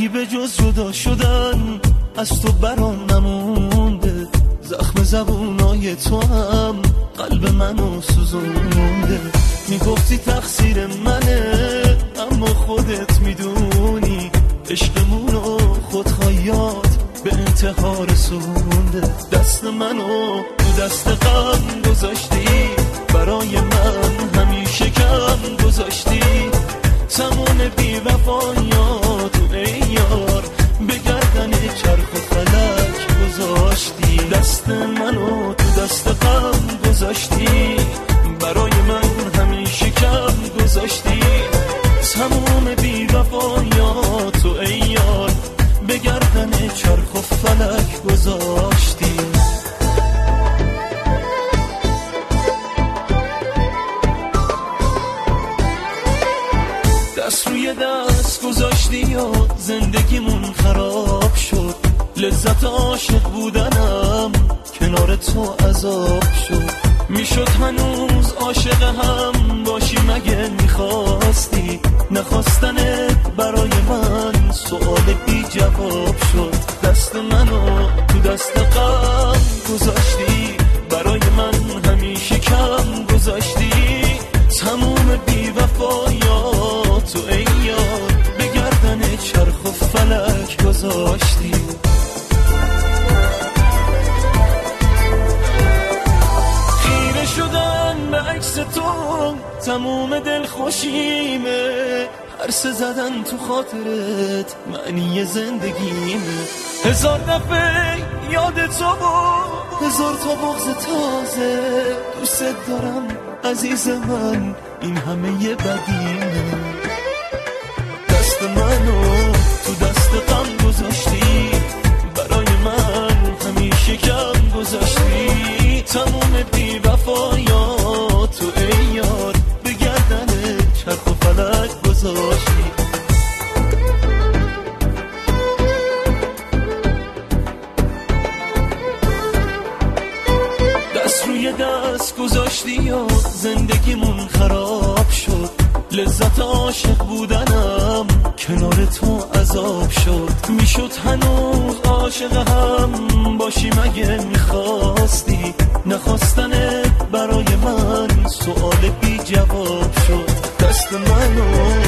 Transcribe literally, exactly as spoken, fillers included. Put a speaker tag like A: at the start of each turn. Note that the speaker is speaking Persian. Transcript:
A: حرفی به جز جدا شدن از تو برام نمونده، زخم زبونای تو هم قلب منو سوزونده. میگفتی تقصیر منه اما خودت میدونی عشقمونو خودخواهیات به انتحار رسونده. دست منو تو دست غم گذاشتی، برای من همیشه کم گذاشتی. تمام بی وفایاتو ای یار به گردن چرخ و فلک گذاشتی. دست منو تو دست غم گذاشتی، برای من همیشه کم گذاشتی. تمام بی وفایاتو ای یار به گردن چرخ و فلک گذاشتی. دست روی دست گذاشتی و زندگیمون خراب شد. لذت عاشق بودنم کنار تو عذاب شد. میشد هنوز عاشق هم باشی مگه میخواستی؟ نخواستنت برای من سوال بی جواب شد. دست منو تو دست غم گذاشتی، برای من همیشه کم گذاشتی. تموم بی وفایاتو ای یار به گردن چرخ و فلک گذاشتی. خیره شدن به عکس تو تموم دل خوشیمه، هرس زدن تو خاطرت معنی زندگیمه. هزار دفعه یاد تو بود، هزار تا بغض تازه. دوست دارم عزیز من، این همه یه بدیمه. دست منو تو دست غم گذاشتی، برای من همیشه کم گذاشتی. تموم بی وفایاتو ای یار به گردن چرخ و فلک گذاشتی. دست روی دست گذاشتی و زندگیمون خراب شد. لذت عاشق بودنم کنار تو عذاب شد. میشد هنوز عاشق هم باشی مگه میخواستی؟ نخواستنت برای من سوال بی جواب شد. دست منو